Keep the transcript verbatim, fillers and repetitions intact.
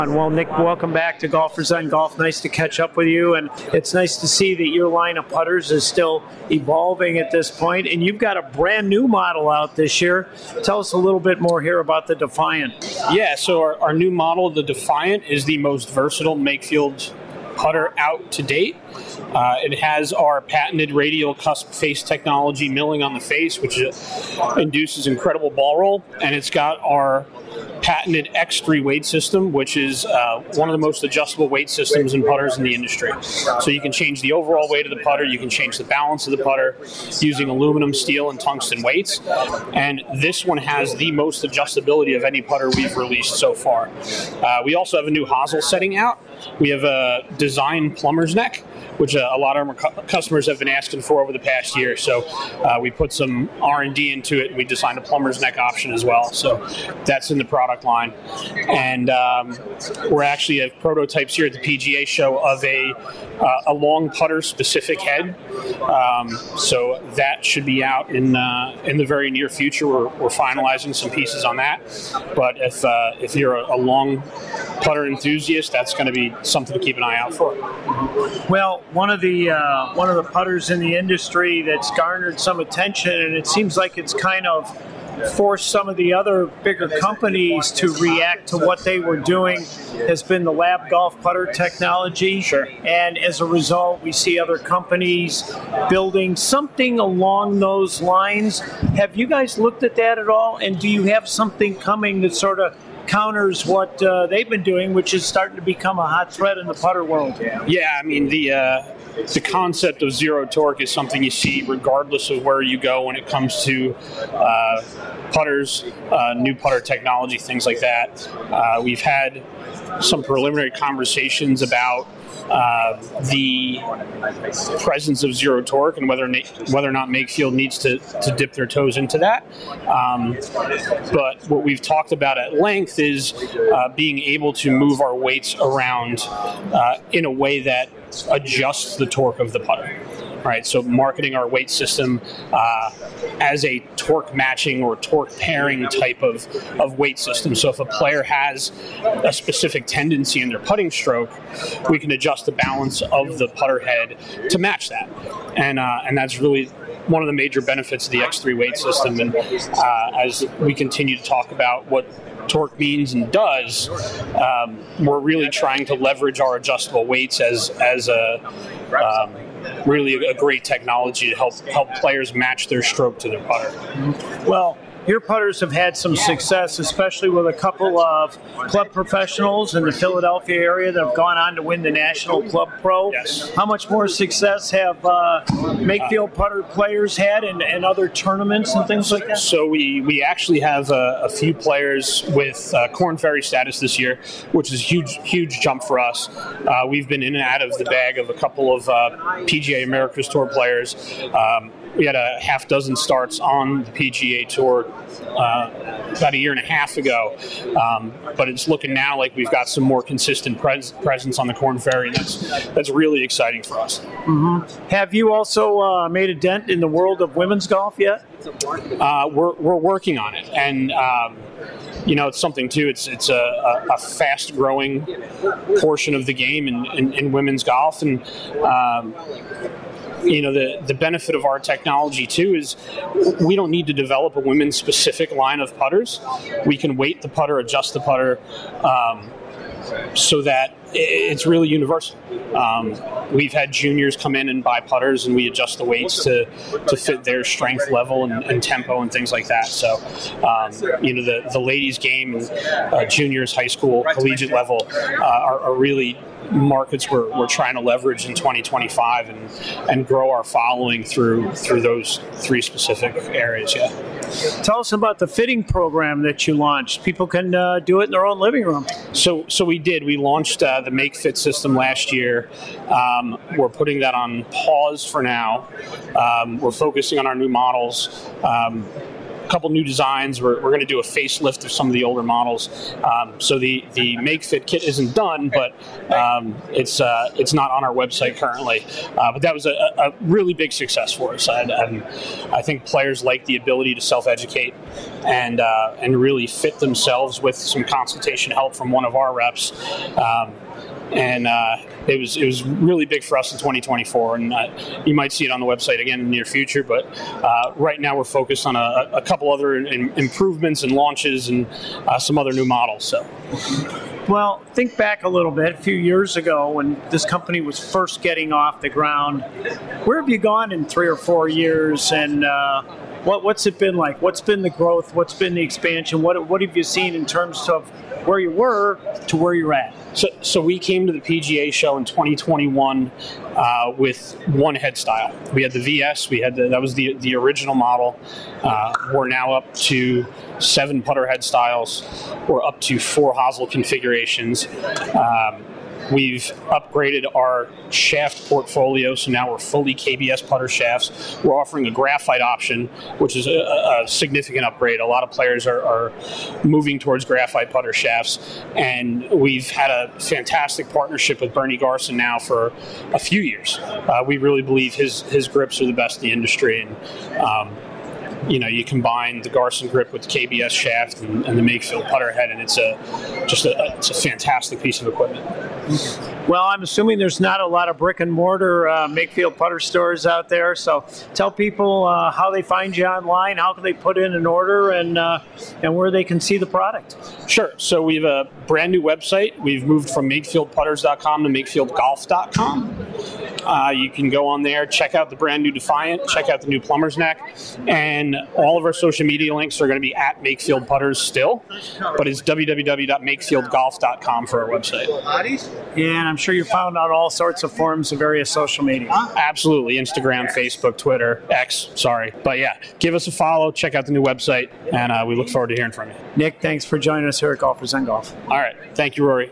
Well, Nick, welcome back to Golfers on Golf. Nice to catch up with you, and it's nice to see that your line of putters is still evolving at this point, and you've got a brand new model out this year. Tell us a little bit more here about the Defiant. Yeah, so our, our new model, the Defiant, is the most versatile Makefield putter out to date. Uh, it has our patented radial cusp face technology milling on the face, which uh, induces incredible ball roll, and it's got our patented X three weight system, which is uh, one of the most adjustable weight systems in putters in the industry. So you can change the overall weight of the putter, you can change the balance of the putter using aluminum, steel, and tungsten weights. And this one has the most adjustability of any putter we've released so far. Uh, we also have a new hosel setting out. We have a design plumber's neck, which uh, a lot of our cu- customers have been asking for over the past year. So uh, we put some R and D into it, and we designed a plumber's neck option as well. So that's in the product line. And um, we're actually have prototypes here at the P G A show of a uh, a long putter specific head. Um, so that should be out in uh, in the very near future. We're, we're finalizing some pieces on that. But if uh, if you're a, a long putter enthusiast, that's going to be something to keep an eye out for. Well, one of the uh, one of the putters in the industry that's garnered some attention, and it seems like it's kind of forced some of the other bigger companies to react to what they were doing, has been the Lab Golf putter technology. Sure. And as a result, we see other companies building something along those lines. Have you guys looked at that at all? And do you have something coming that sort of counters what uh, they've been doing, which is starting to become a hot thread in the putter world? Yeah, I mean, the uh, the concept of zero torque is something you see regardless of where you go when it comes to uh, putters, uh, new putter technology, things like that. Uh, we've had some preliminary conversations about Uh, the presence of zero torque and whether whether or not Makefield needs to, to dip their toes into that. Um, but what we've talked about at length is uh, being able to move our weights around uh, in a way that adjusts the torque of the putter. Right, so marketing our weight system uh, as a torque matching or torque pairing type of, of weight system. So if a player has a specific tendency in their putting stroke, we can adjust the balance of the putter head to match that. And uh, and that's really one of the major benefits of the X three weight system. And uh, as we continue to talk about what torque means and does, um, we're really trying to leverage our adjustable weights as as a um, really a great technology to help help players match their stroke to their putter. Well, your putters have had some success, especially with a couple of club professionals in the Philadelphia area that have gone on to win the National Club Pro. Yes. How much more success have uh, Makefield putter players had in, in other tournaments and things like that? So we, we actually have a, a few players with uh, Korn Ferry status this year, which is a huge, huge jump for us. Uh, we've been in and out of the bag of a couple of uh, P G A America's Tour players. Um, We had a half dozen starts on the P G A Tour uh, about a year and a half ago, um, but it's looking now like we've got some more consistent pres- presence on the Korn Ferry, and that's that's really exciting for us. Mm-hmm. Have you also uh, made a dent in the world of women's golf yet? Uh, we're we're working on it, and um, you know, it's something too. It's it's a, a, a fast growing portion of the game in, in, in women's golf, and um, you know, the, the benefit of our technology, too, is we don't need to develop a women's specific line of putters. We can weight the putter, adjust the putter, um, so that it's really universal. Um, we've had juniors come in and buy putters, and we adjust the weights to, to fit their strength level and, and tempo and things like that. So, um, you know, the, the ladies' game and uh, juniors, high school, collegiate level uh, are, are really markets we're, we're trying to leverage in twenty twenty-five and, and grow our following through through those three specific areas. Yeah. Tell us about the fitting program that you launched. People can uh, do it in their own living room. So so we did. We launched uh, the MakeFit system last year. Um, we're putting that on pause for now. Um, we're focusing on our new models. Um, couple new designs. We're, we're going to do a facelift of some of the older models. Um, so the, the Make Fit kit isn't done, but um, it's uh, it's not on our website currently. Uh, but that was a, a really big success for us. And, and I think players like the ability to self-educate and uh, and really fit themselves with some consultation help from one of our reps. Um, and uh, it was it was really big for us in twenty twenty-four, and uh, you might see it on the website again in the near future. But uh, right now we're focused on a, a couple other in, improvements and launches and uh, some other new models. So. Well, think back a little bit, a few years ago when this company was first getting off the ground. Where have you gone in three or four years, and uh, what, what's it been like? What's been the growth? What's been the expansion? What, what have you seen in terms of where you were to where you're at? So, so we came to the P G A show in twenty twenty-one uh, with one head style. We had the V S. We had the, that was the the original model. Uh, we're now up to seven putter head styles. We're up to four hosel configurations. Um, We've upgraded our shaft portfolio, so now we're fully K B S putter shafts. We're offering a graphite option, which is a, a significant upgrade. A lot of players are, are moving towards graphite putter shafts, and we've had a fantastic partnership with Bernie Garson now for a few years. Uh, we really believe his his grips are the best in the industry, and um, you know, you combine the Garson grip with the K B S shaft and, and the Makefield putter head, and it's a just a, it's a fantastic piece of equipment. Well, I'm assuming there's not a lot of brick and mortar uh, Makefield putter stores out there. So tell people uh, how they find you online, how can they put in an order, and uh, and where they can see the product. Sure. So we have a brand new website. We've moved from makefield putters dot com to makefield golf dot com. Uh, you can go on there, check out the brand new Defiant, check out the new Plumber's Neck, and all of our social media links are going to be at Makefield Putters still, but it's w w w dot makefield golf dot com for our website. And I'm sure you found out all sorts of forms of various social media. Absolutely. Instagram, Facebook, Twitter, X, sorry. But yeah, give us a follow, check out the new website, and uh, we look forward to hearing from you. Nick, thanks for joining us here at Golfers on Golf. All right. Thank you, Rory.